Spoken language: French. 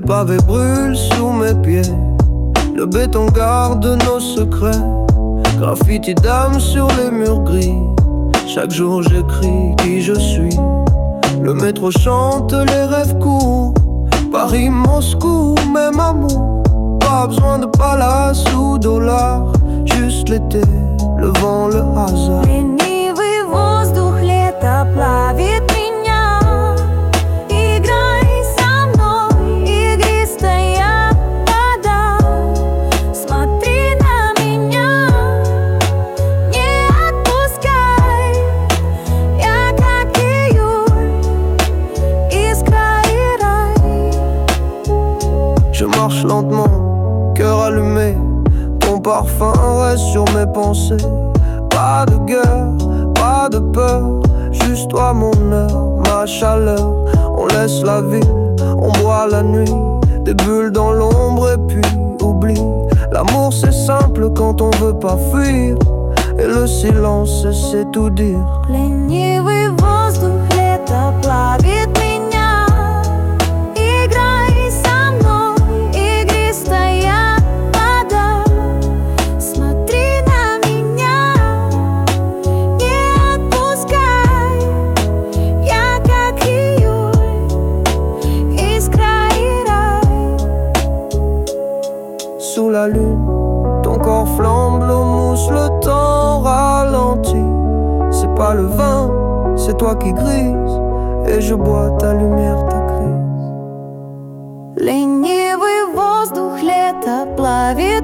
pavés brûlent sous mes pieds, le béton garde nos secrets. Graffiti d'âme sur les murs gris, chaque jour j'écris qui je suis. Le métro chante, les rêves courts, Paris, Moscou, même amour. Pas besoin de palace ou dollars, juste l'été, le vent, le hasard. Ленивый воздух лето плавит меня. Играй со мной, игристая вода. Смотри на меня, не отпускай. Я как июль, искра и рай. Je marche lentement, cœur allumé, ton parfum reste sur mes pensées. Pas de guerre, pas de peur, juste toi mon heure, ma chaleur. On laisse la ville, on boit la nuit, des bulles dans l'ombre et puis oublie. L'amour c'est simple quand on veut pas fuir, et le silence c'est tout dire. Ленивый воздух лето плавит меня. Играй со мной, игристая вода. Смотри на меня, не отпускай. Я как июль, искра и рай. Sous la lune, ton corps flambe, l'eau mousse, le temps ralentit. C'est pas le vin, c'est toi qui grise, et je bois ta lumière, ta crise. Ленивый воздух лето плавит